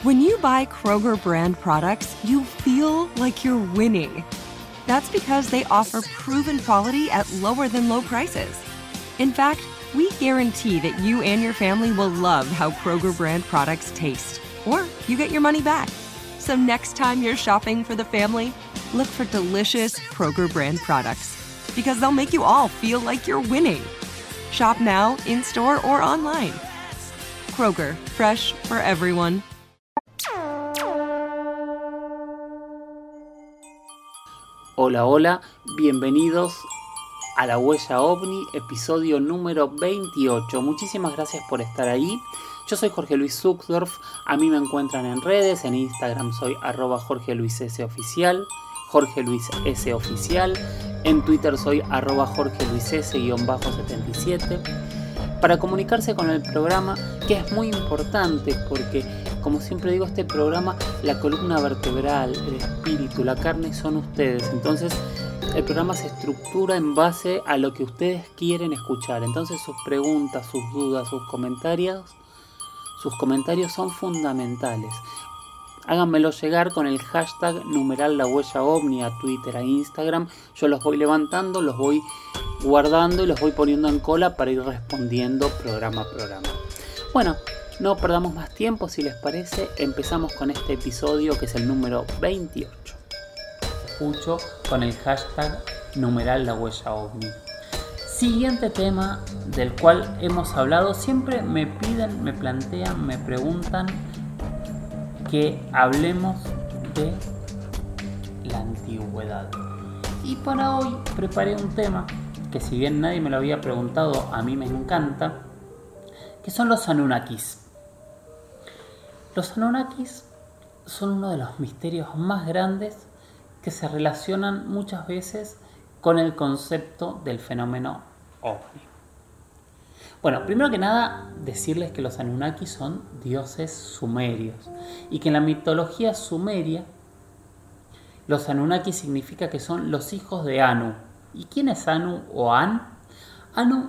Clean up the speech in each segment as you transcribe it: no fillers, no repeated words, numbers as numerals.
When you buy Kroger brand products, you feel like you're winning. That's because they offer proven quality at lower than low prices. In fact, we guarantee that you and your family will love how Kroger brand products taste, or you get your money back. So next time you're shopping for the family, look for delicious Kroger brand products, because they'll make you all feel like you're winning. Shop now, in-store, or online. Kroger, fresh for everyone. Hola, hola, bienvenidos a La Huella OVNI, episodio número 28. Muchísimas gracias por estar ahí. Yo soy Jorge Luis Zuckdorf, a mí me encuentran en redes, en Instagram soy @JorgeLuisSoficial, Jorge Luis S Oficial, en Twitter soy @JorgeLuisS_77. Para comunicarse con el programa, que es muy importante porque, como siempre digo, este programa, la columna vertebral, el espíritu, la carne son ustedes. Entonces, el programa se estructura en base a lo que ustedes quieren escuchar. Entonces, sus preguntas, sus dudas, sus comentarios son fundamentales. Háganmelo llegar con el hashtag #LaHuellaOVNI a Twitter, a Instagram. Yo los voy levantando, los voy guardando y los voy poniendo en cola para ir respondiendo programa a programa. Bueno, no perdamos más tiempo, si les parece, empezamos con este episodio que es el número 28. Escucho con el hashtag #LaHuellaOVNI. Siguiente tema del cual hemos hablado, siempre me piden, me plantean, me preguntan que hablemos de la antigüedad. Y para hoy preparé un tema que, si bien nadie me lo había preguntado, a mí me encanta, que son los Anunnakis. Los Anunnakis son uno de los misterios más grandes que se relacionan muchas veces con el concepto del fenómeno OVNI. Bueno, primero que nada, decirles que los Anunnakis son dioses sumerios y que en la mitología sumeria los Anunnakis significa que son los hijos de Anu. ¿Y quién es Anu o An? Anu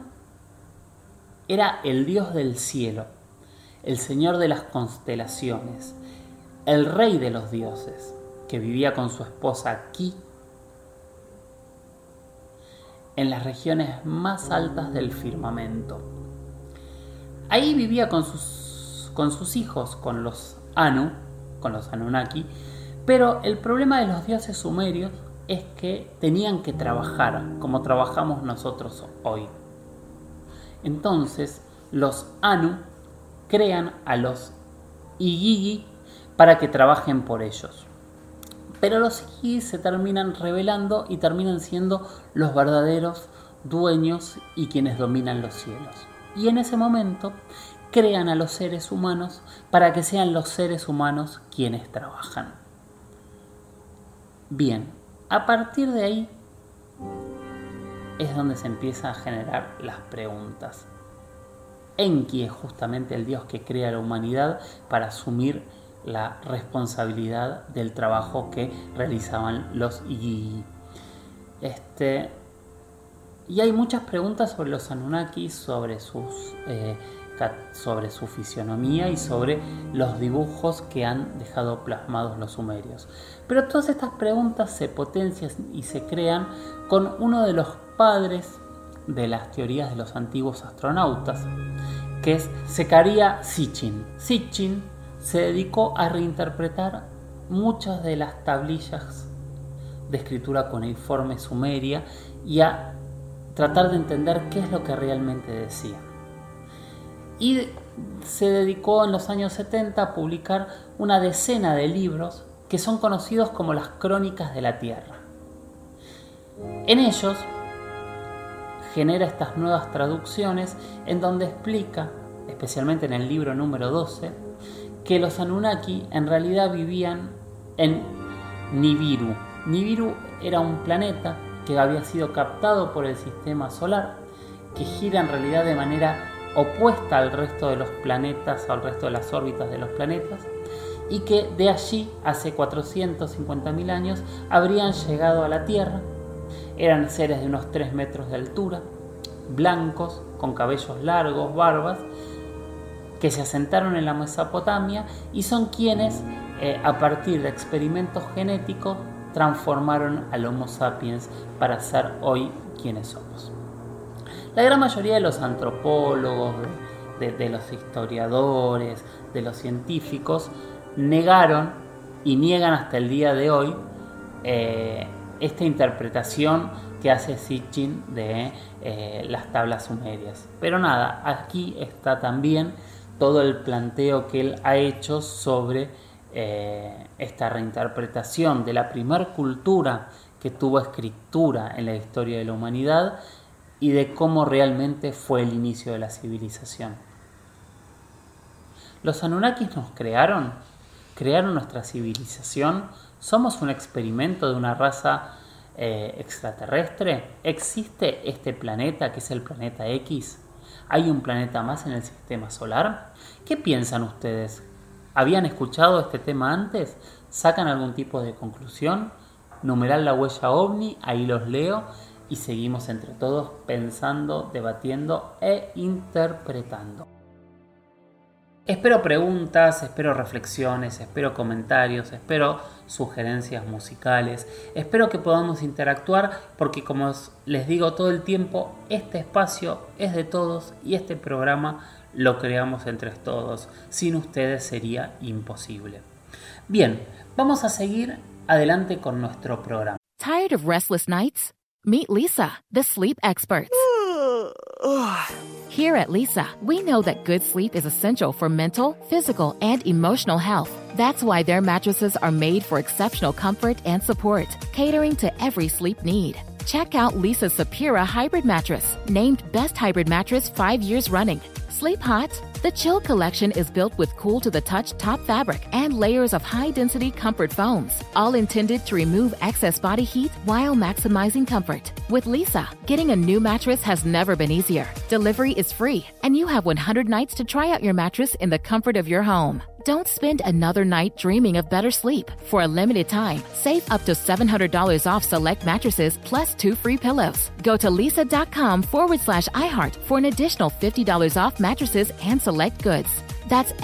era el dios del cielo, el señor de las constelaciones, el rey de los dioses, que vivía con su esposa Ki en las regiones más altas del firmamento. Ahí vivía con sus hijos, con los Anu, con los Anunnaki, pero el problema de los dioses sumerios es que tenían que trabajar como trabajamos nosotros hoy. Entonces, los Anu crean a los Igigi para que trabajen por ellos. Pero los Igigi se terminan rebelando y terminan siendo los verdaderos dueños y quienes dominan los cielos. Y en ese momento crean a los seres humanos para que sean los seres humanos quienes trabajan. Bien, a partir de ahí es donde se empieza a generar las preguntas. Enki es justamente el dios que crea a la humanidad para asumir la responsabilidad del trabajo que realizaban los Igigi. Y hay muchas preguntas sobre los Anunnaki, sobre su fisionomía y sobre los dibujos que han dejado plasmados los sumerios. Pero todas estas preguntas se potencian y se crean con uno de los padres de las teorías de los antiguos astronautas, que es Zecharia Sitchin. Sitchin se dedicó a reinterpretar muchas de las tablillas de escritura cuneiforme sumeria y a tratar de entender qué es lo que realmente decían. Y se dedicó en los años 70 a publicar una decena de libros que son conocidos como las Crónicas de la Tierra. En ellos genera estas nuevas traducciones en donde explica, especialmente en el libro número 12, que los Anunnaki en realidad vivían en Nibiru. Nibiru era un planeta que había sido captado por el sistema solar, que gira en realidad de manera opuesta al resto de los planetas, al resto de las órbitas de los planetas, y que de allí, hace 450.000 años, habrían llegado a la Tierra. Eran seres de unos 3 metros de altura, blancos, con cabellos largos, barbas, que se asentaron en la Mesopotamia y son quienes, a partir de experimentos genéticos, transformaron al Homo sapiens para ser hoy quienes somos. La gran mayoría de los antropólogos, de los historiadores, de los científicos, negaron y niegan hasta el día de hoy esta interpretación que hace Sitchin de las tablas sumerias. Pero nada, aquí está también todo el planteo que él ha hecho sobre esta reinterpretación de la primer cultura que tuvo escritura en la historia de la humanidad y de cómo realmente fue el inicio de la civilización. ¿Los Anunnakis nos crearon? ¿Crearon nuestra civilización? ¿Somos un experimento de una raza extraterrestre? ¿Existe este planeta que es el planeta X? ¿Hay un planeta más en el sistema solar? ¿Qué piensan ustedes? ¿Habían escuchado este tema antes? ¿Sacan algún tipo de conclusión? Numeral la huella ovni, ahí los leo y seguimos entre todos pensando, debatiendo e interpretando. Espero preguntas, espero reflexiones, espero comentarios, espero sugerencias musicales, espero que podamos interactuar porque como les digo todo el tiempo, este espacio es de todos y este programa lo creamos entre todos. Sin ustedes sería imposible. Bien, vamos a seguir adelante con nuestro programa. Tired of restless nights? Meet Leesa, the sleep experts. Here at Leesa, we know that good sleep is essential for mental, physical, and emotional health. That's why their mattresses are made for exceptional comfort and support, catering to every sleep need. Check out Leesa's Sapira Hybrid Mattress, named Best Hybrid Mattress 5 years running. Sleep hot? The Chill Collection is built with cool-to-the-touch top fabric and layers of high-density comfort foams, all intended to remove excess body heat while maximizing comfort. With Leesa, getting a new mattress has never been easier. Delivery is free, and you have 100 nights to try out your mattress in the comfort of your home. Don't spend another night dreaming of better sleep. For a limited time, save up to $700 off select mattresses plus 2 free pillows. Go to leesa.com/iHeart for an additional $50 off mattresses and select goods. That's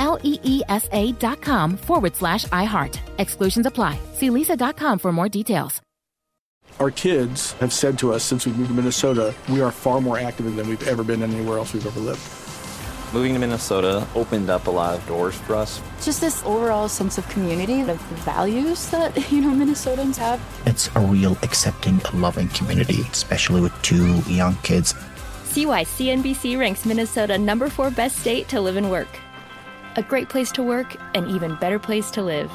LEESA.com/iHeart. Exclusions apply. See leesa.com for more details. Our kids have said to us since we moved to Minnesota, we are far more active than we've ever been anywhere else we've ever lived. Moving to Minnesota opened up a lot of doors for us. Just this overall sense of community, of values that, Minnesotans have. It's a real accepting, loving community, especially with 2 young kids. See why CNBC ranks Minnesota #4 best state to live and work. A great place to work, an even better place to live.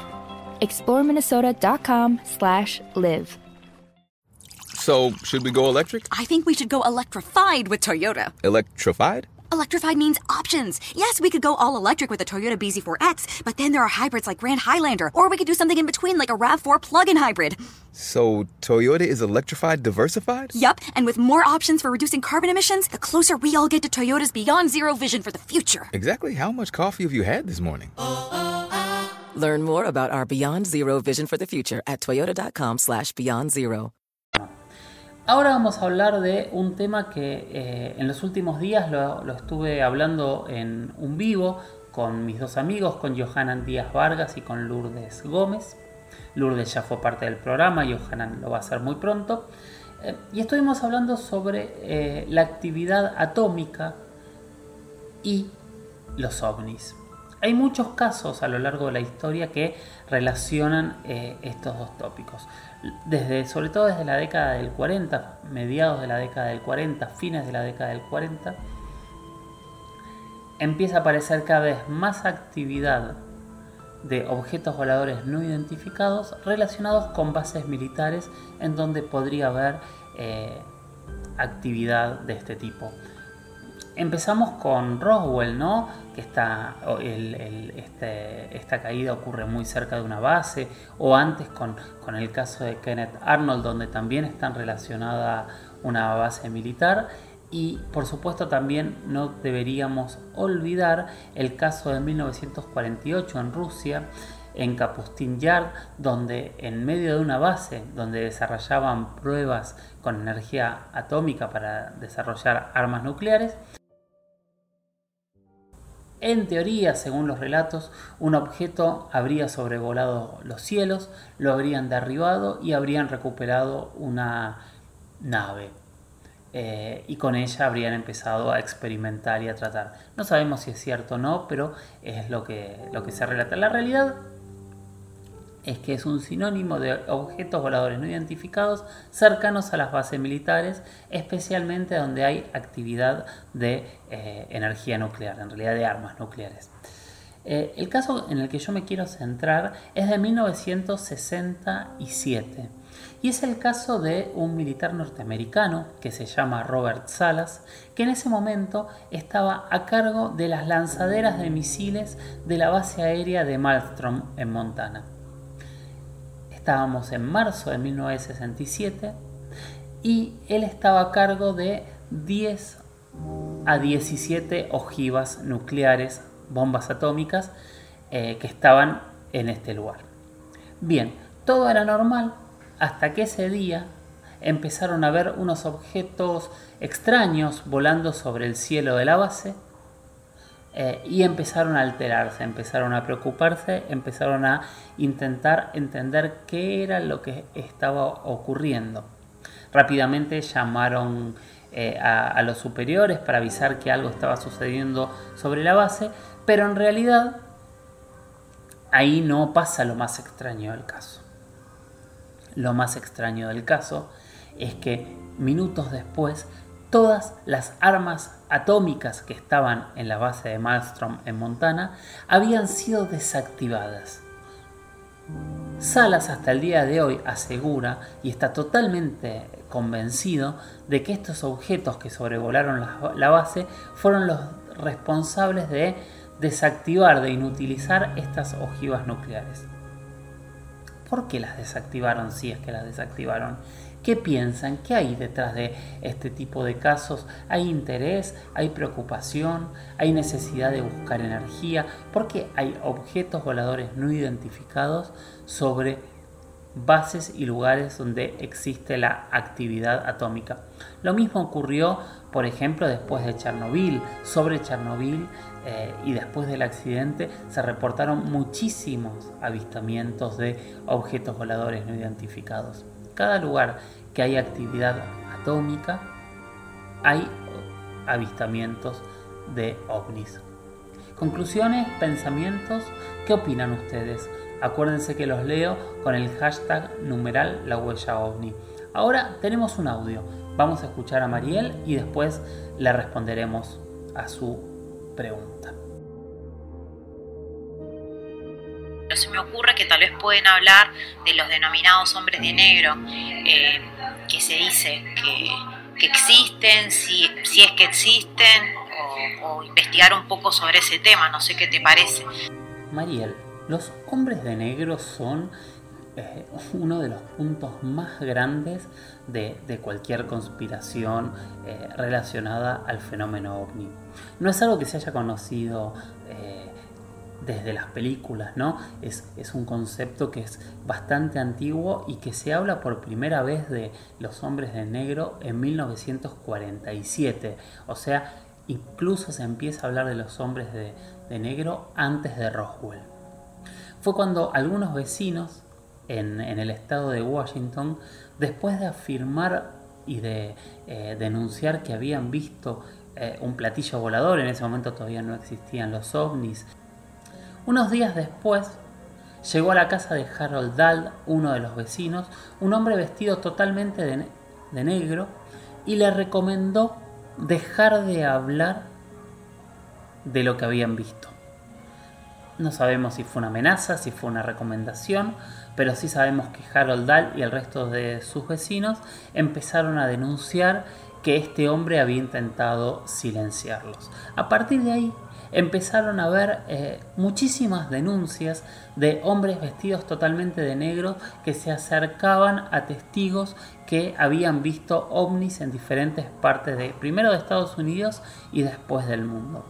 ExploreMinnesota.com/live. So, should we go electric? I think we should go electrified with Toyota. Electrified? Electrified means options. Yes, we could go all electric with the Toyota BZ4X, but then there are hybrids like Grand Highlander, or we could do something in between like a RAV4 plug-in hybrid. So, Toyota is electrified diversified? Yup, and with more options for reducing carbon emissions, the closer we all get to Toyota's Beyond Zero vision for the future. Exactly how much coffee have you had this morning? Learn more about our Beyond Zero vision for the future at toyota.com/beyondzero. Ahora vamos a hablar de un tema que en los últimos días lo estuve hablando en un vivo con mis 2 amigos, con Johanan Díaz Vargas y con Lourdes Gómez. Lourdes ya fue parte del programa, Johanan lo va a hacer muy pronto. Y estuvimos hablando sobre la actividad atómica y los ovnis. Hay muchos casos a lo largo de la historia que relacionan estos 2 tópicos. Sobre todo desde la década del 40, mediados de la década del 40, fines de la década del 40, empieza a aparecer cada vez más actividad de objetos voladores no identificados relacionados con bases militares en donde podría haber actividad de este tipo. Empezamos con Roswell, ¿no? Que esta caída ocurre muy cerca de una base, o antes con el caso de Kenneth Arnold, donde también está relacionada una base militar. Y por supuesto también no deberíamos olvidar el caso de 1948 en Rusia, en Kapustin Yar, donde en medio de una base donde desarrollaban pruebas con energía atómica para desarrollar armas nucleares, En teoría, según los relatos, un objeto habría sobrevolado los cielos, lo habrían derribado y habrían recuperado una nave. Y con ella habrían empezado a experimentar y a tratar. No sabemos si es cierto o no, pero es lo que se relata. La realidad es que es un sinónimo de objetos voladores no identificados cercanos a las bases militares, especialmente donde hay actividad de energía nuclear, en realidad de armas nucleares. El caso en el que yo me quiero centrar es de 1967 y es el caso de un militar norteamericano que se llama Robert Salas, que en ese momento estaba a cargo de las lanzaderas de misiles de la base aérea de Malmstrom en Montana. Estábamos en marzo de 1967 y él estaba a cargo de 10 a 17 ojivas nucleares, bombas atómicas, que estaban en este lugar. Bien, todo era normal hasta que ese día empezaron a ver unos objetos extraños volando sobre el cielo de la base. Y empezaron a alterarse, empezaron a preocuparse, empezaron a intentar entender qué era lo que estaba ocurriendo. Rápidamente llamaron a los superiores para avisar que algo estaba sucediendo sobre la base, pero en realidad ahí no pasa lo más extraño del caso. Lo más extraño del caso es que minutos después todas las armas atómicas que estaban en la base de Malmstrom en Montana habían sido desactivadas. Salas hasta el día de hoy asegura y está totalmente convencido de que estos objetos que sobrevolaron la base fueron los responsables de desactivar, de inutilizar estas ojivas nucleares. ¿Por qué las desactivaron si es que las desactivaron? ¿Qué piensan? ¿Qué hay detrás de este tipo de casos? ¿Hay interés? ¿Hay preocupación? ¿Hay necesidad de buscar energía? ¿Por qué hay objetos voladores no identificados sobre bases y lugares donde existe la actividad atómica? Lo mismo ocurrió, por ejemplo, después de Chernobyl. Sobre Chernobyl y después del accidente se reportaron muchísimos avistamientos de objetos voladores no identificados. Cada lugar que hay actividad atómica hay avistamientos de ovnis. Conclusiones, pensamientos, ¿qué opinan ustedes? Acuérdense que los leo con el hashtag numeral la huella ovni. Ahora tenemos un audio. Vamos a escuchar a Mariel y después le responderemos a su pregunta. Se me ocurre que tal vez pueden hablar de los denominados hombres de negro, que se dice que existen, si es que existen, o investigar un poco sobre ese tema. No sé qué te parece. Mariel, los hombres de negro son uno de los puntos más grandes de cualquier conspiración relacionada al fenómeno ovni. No es algo que se haya conocido desde las películas, ¿no? Es un concepto que es bastante antiguo y que se habla por primera vez de los hombres de negro en 1947. O sea, incluso se empieza a hablar de los hombres de negro antes de Roswell. Fue cuando algunos vecinos en el estado de Washington, después de afirmar y de denunciar que habían visto un platillo volador, en ese momento todavía no existían los ovnis, unos días después llegó a la casa de Harold Dahl, uno de los vecinos, un hombre vestido totalmente de negro, y le recomendó dejar de hablar de lo que habían visto. No sabemos si fue una amenaza, si fue una recomendación, pero sí sabemos que Harold Dahl y el resto de sus vecinos empezaron a denunciar que este hombre había intentado silenciarlos. A partir de ahí empezaron a haber muchísimas denuncias de hombres vestidos totalmente de negro que se acercaban a testigos que habían visto ovnis en diferentes partes primero de Estados Unidos y después del mundo.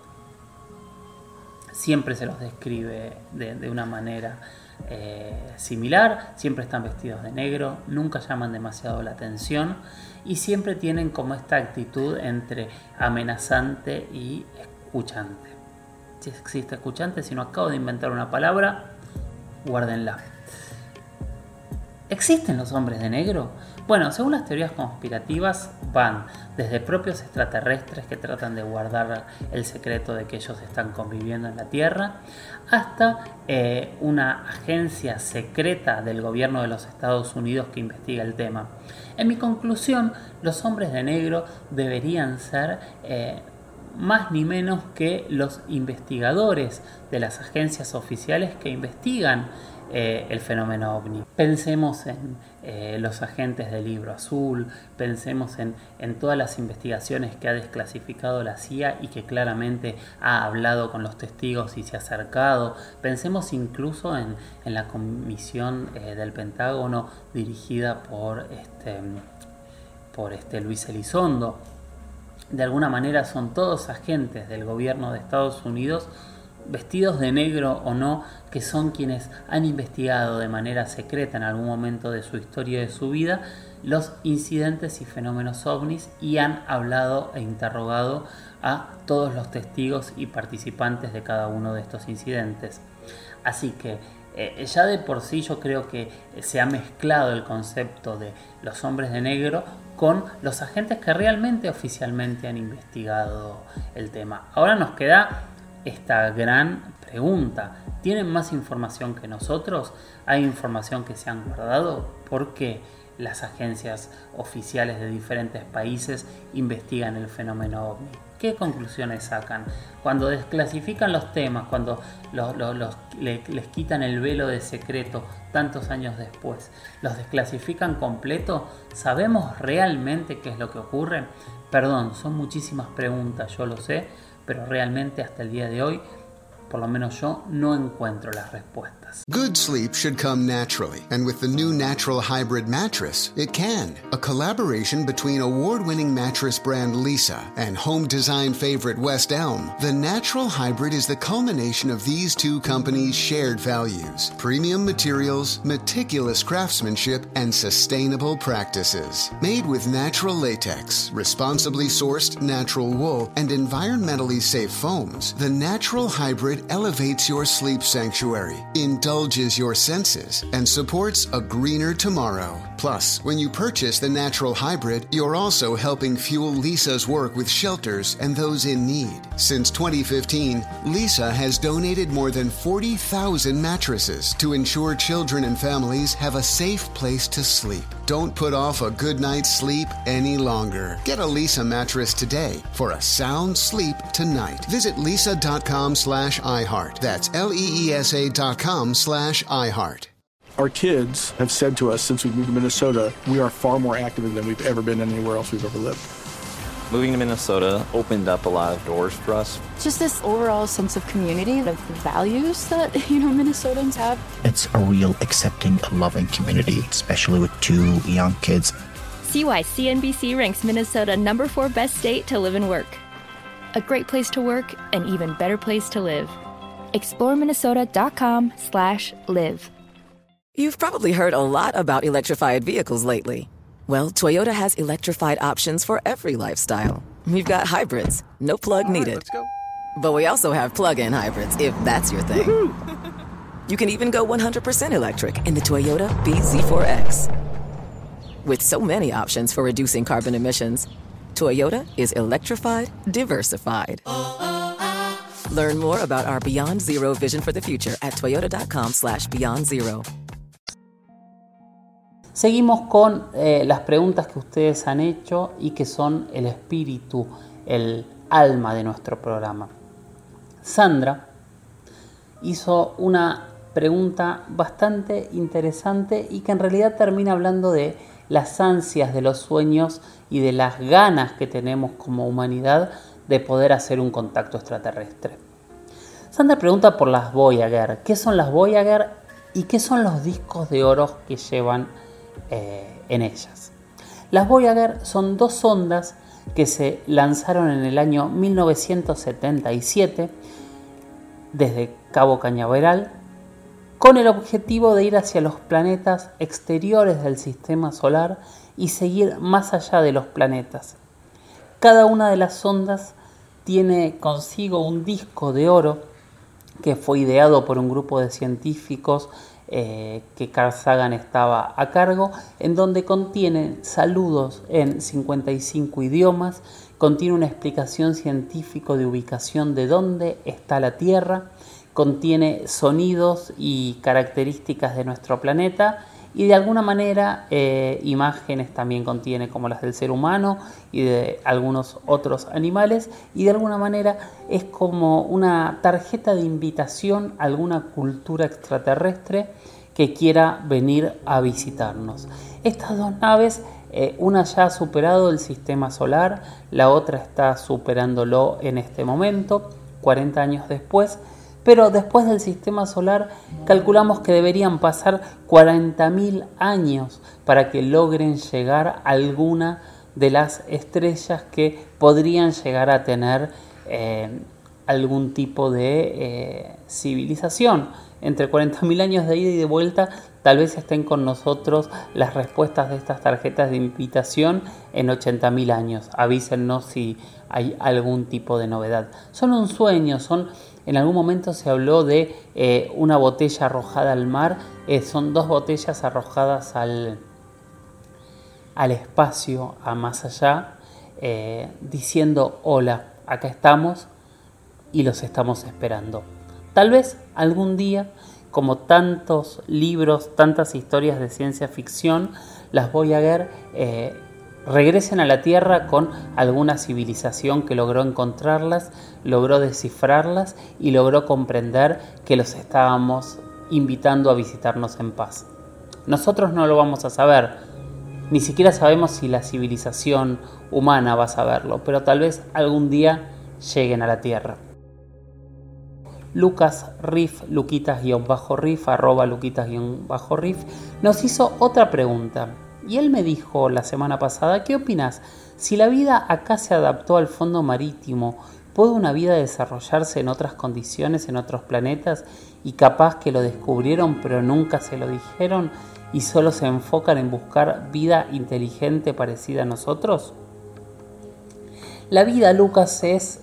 Siempre se los describe de una manera similar, siempre están vestidos de negro, nunca llaman demasiado la atención y siempre tienen como esta actitud entre amenazante y escuchante. si existe escuchante, si no acabo de inventar una palabra, guárdenla. ¿Existen los hombres de negro? Bueno, según las teorías conspirativas, van desde propios extraterrestres que tratan de guardar el secreto de que ellos están conviviendo en la Tierra, hasta una agencia secreta del gobierno de los Estados Unidos que investiga el tema. En mi conclusión, los hombres de negro deberían ser más ni menos que los investigadores de las agencias oficiales que investigan el fenómeno ovni. Pensemos en los agentes del Libro Azul, pensemos en todas las investigaciones que ha desclasificado la CIA y que claramente ha hablado con los testigos y se ha acercado. Pensemos incluso en la comisión del Pentágono dirigida por Luis Elizondo. De alguna manera son todos agentes del gobierno de Estados Unidos, vestidos de negro o no, que son quienes han investigado de manera secreta en algún momento de su historia y de su vida los incidentes y fenómenos ovnis y han hablado e interrogado a todos los testigos y participantes de cada uno de estos incidentes. Así que ya de por sí yo creo que se ha mezclado el concepto de los hombres de negro con los agentes que realmente oficialmente han investigado el tema. Ahora nos queda esta gran pregunta: ¿tienen más información que nosotros? ¿Hay información que se han guardado? ¿Por qué las agencias oficiales de diferentes países investigan el fenómeno ovni? ¿Qué conclusiones sacan? Cuando desclasifican los temas, cuando les quitan el velo de secreto tantos años después, ¿los desclasifican completo? ¿Sabemos realmente qué es lo que ocurre? Perdón, son muchísimas preguntas, yo lo sé, pero realmente hasta el día de hoy, por lo menos yo, no encuentro las respuestas. Good sleep should come naturally, and with the new Natural Hybrid mattress, it can. A collaboration between award-winning mattress brand Leesa and home design favorite West Elm, the Natural Hybrid is the culmination of these two companies' shared values: premium materials, meticulous craftsmanship, and sustainable practices. Made with natural latex, responsibly sourced natural wool, and environmentally safe foams, the Natural Hybrid elevates your sleep sanctuary, indulges your senses, and supports a greener tomorrow. Plus, when you purchase the Natural Hybrid, you're also helping fuel Leesa's work with shelters and those in need. Since 2015, Leesa has donated more than 40,000 mattresses to ensure children and families have a safe place to sleep. Don't put off a good night's sleep any longer. Get a Leesa mattress today for a sound sleep tonight. Visit leesa.com/iHeart. That's LEESA.com/iHeart. Our kids have said to us since we moved to Minnesota, we are far more active than we've ever been anywhere else we've ever lived. Moving to Minnesota opened up a lot of doors for us. Just this overall sense of community, of values that, Minnesotans have. It's a real accepting, loving community, especially with two young kids. See why CNBC ranks Minnesota number 4 best state to live and work. A great place to work, an even better place to live. ExploreMinnesota.com/live. You've probably heard a lot about electrified vehicles lately. Well, Toyota has electrified options for every lifestyle. We've got hybrids, no plug needed. Let's go. But we also have plug-in hybrids, if that's your thing. You can even go 100% electric in the Toyota BZ4X. With so many options for reducing carbon emissions, Toyota is electrified, diversified. Learn more about our Beyond Zero vision for the future at toyota.com/beyondzero. Seguimos con las preguntas que ustedes han hecho y que son el espíritu, el alma de nuestro programa. Sandra hizo una pregunta bastante interesante y que en realidad termina hablando de las ansias, de los sueños y de las ganas que tenemos como humanidad de poder hacer un contacto extraterrestre. Sandra pregunta por las Voyager. ¿Qué son las Voyager y qué son los discos de oro que llevan en ellas? Las Voyager son 2 sondas que se lanzaron en el año 1977 desde Cabo Cañaveral con el objetivo de ir hacia los planetas exteriores del sistema solar y seguir más allá de los planetas. Cada una de las sondas tiene consigo un disco de oro que fue ideado por un grupo de científicos que Carl Sagan estaba a cargo, en donde contiene saludos en 55 idiomas, contiene una explicación científica de ubicación de dónde está la Tierra, contiene sonidos y características de nuestro planeta y de alguna manera imágenes también contiene como las del ser humano y de algunos otros animales, y de alguna manera es como una tarjeta de invitación a alguna cultura extraterrestre que quiera venir a visitarnos. Estas dos naves, una ya ha superado el sistema solar, la otra está superándolo en este momento, 40 años después, pero después del sistema solar calculamos que deberían pasar 40.000 años para que logren llegar a alguna de las estrellas que podrían llegar a tener algún tipo de civilización. Entre 40.000 años de ida y de vuelta, tal vez estén con nosotros las respuestas de estas tarjetas de invitación en 80.000 años. Avísennos si hay algún tipo de novedad. Son un sueño, en algún momento se habló de una botella arrojada al mar, son dos botellas arrojadas al espacio, a más allá, diciendo hola, acá estamos y los estamos esperando. Tal vez algún día, como tantos libros, tantas historias de ciencia ficción, las Voyager regresen a la Tierra con alguna civilización que logró encontrarlas, logró descifrarlas y logró comprender que los estábamos invitando a visitarnos en paz. Nosotros no lo vamos a saber, ni siquiera sabemos si la civilización humana va a saberlo, pero tal vez algún día lleguen a la Tierra. Lucas Riff, Luquitas-Riff, @Luquitas-Riff, nos hizo otra pregunta. Y él me dijo la semana pasada, ¿qué opinas? Si la vida acá se adaptó al fondo marítimo, ¿puede una vida desarrollarse en otras condiciones, en otros planetas? Y capaz que lo descubrieron pero nunca se lo dijeron y solo se enfocan en buscar vida inteligente parecida a nosotros. La vida, Lucas, es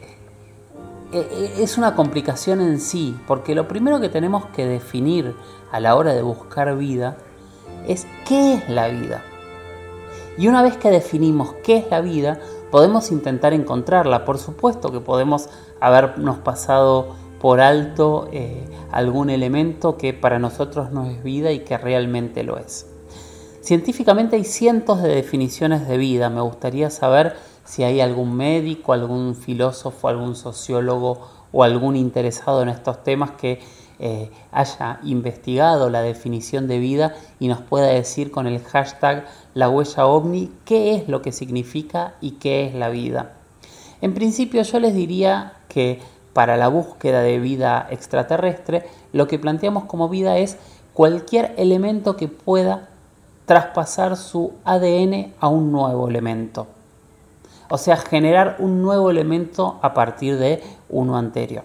una complicación en sí, porque lo primero que tenemos que definir a la hora de buscar vida es qué es la vida. Y una vez que definimos qué es la vida, podemos intentar encontrarla. Por supuesto que podemos habernos pasado por alto algún elemento que para nosotros no es vida y que realmente lo es. Científicamente hay cientos de definiciones de vida. Me gustaría saber si hay algún médico, algún filósofo, algún sociólogo o algún interesado en estos temas que haya investigado la definición de vida y nos pueda decir con el hashtag #LaHuellaOVNI qué es lo que significa y qué es la vida. En principio yo les diría que para la búsqueda de vida extraterrestre lo que planteamos como vida es cualquier elemento que pueda traspasar su ADN a un nuevo elemento. O sea, generar un nuevo elemento a partir de uno anterior.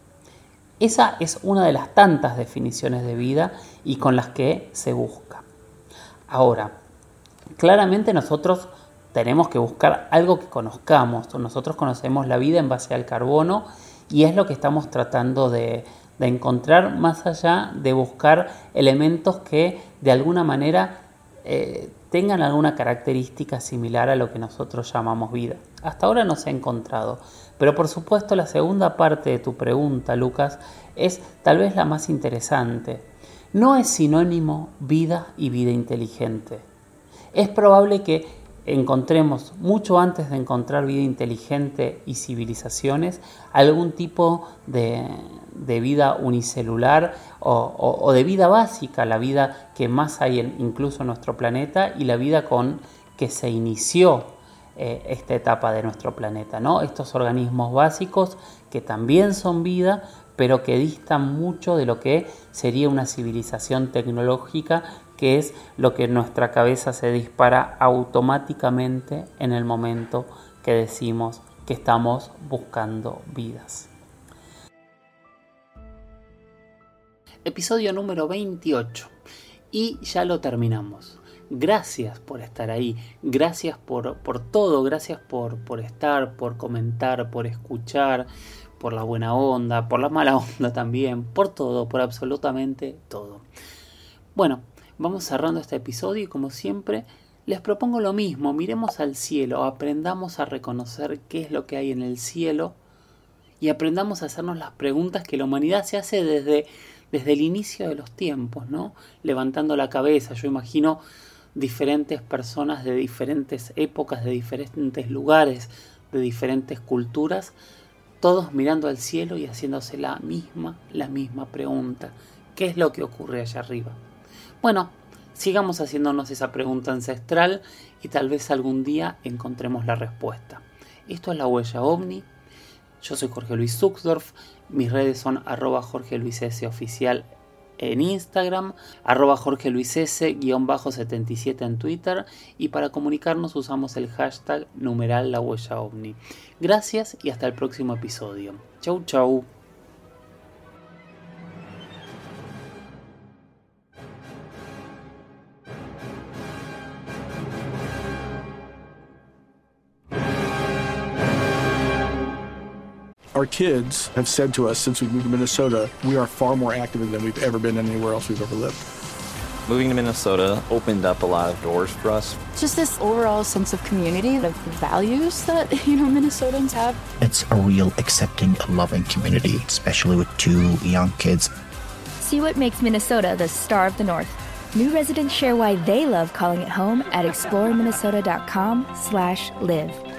Esa es una de las tantas definiciones de vida y con las que se busca. Ahora, claramente nosotros tenemos que buscar algo que conozcamos. Nosotros conocemos la vida en base al carbono y es lo que estamos tratando de encontrar, más allá de buscar elementos que de alguna manera tengan alguna característica similar a lo que nosotros llamamos vida. Hasta ahora no se ha encontrado, pero por supuesto la segunda parte de tu pregunta, Lucas, es tal vez la más interesante. No es sinónimo vida y vida inteligente. Es probable que encontremos, mucho antes de encontrar vida inteligente y civilizaciones, algún tipo de vida unicelular o de vida básica, la vida que más hay incluso en nuestro planeta y la vida con que se inició esta etapa de nuestro planeta, ¿no? Estos organismos básicos que también son vida, pero que distan mucho de lo que sería una civilización tecnológica, que es lo que en nuestra cabeza se dispara automáticamente en el momento que decimos que estamos buscando vidas. Episodio número 28 y ya lo terminamos. Gracias por estar ahí, gracias por todo, gracias por estar, por comentar, por escuchar, por la buena onda, por la mala onda también, por todo, por absolutamente todo. Bueno, vamos cerrando este episodio y como siempre les propongo lo mismo, miremos al cielo, aprendamos a reconocer qué es lo que hay en el cielo y aprendamos a hacernos las preguntas que la humanidad se hace desde el inicio de los tiempos, ¿no? Levantando la cabeza, yo imagino diferentes personas de diferentes épocas, de diferentes lugares, de diferentes culturas, todos mirando al cielo y haciéndose la misma pregunta. ¿Qué es lo que ocurre allá arriba? Bueno, sigamos haciéndonos esa pregunta ancestral y tal vez algún día encontremos la respuesta. Esto es La Huella OVNI. Yo soy Jorge Luis Zuxdorf. Mis redes son @JorgeLuisS oficial en Instagram, @JorgeLuisS_77 en Twitter, y para comunicarnos usamos el hashtag #La Huella OVNI. Gracias y hasta el próximo episodio. Chau chau. Our kids have said to us since we moved to Minnesota, we are far more active than we've ever been anywhere else we've ever lived. Moving to Minnesota opened up a lot of doors for us. Just this overall sense of community, the values that, Minnesotans have. It's a real accepting, loving community, especially with 2 young kids. See what makes Minnesota the star of the North. New residents share why they love calling it home at exploreminnesota.com/live.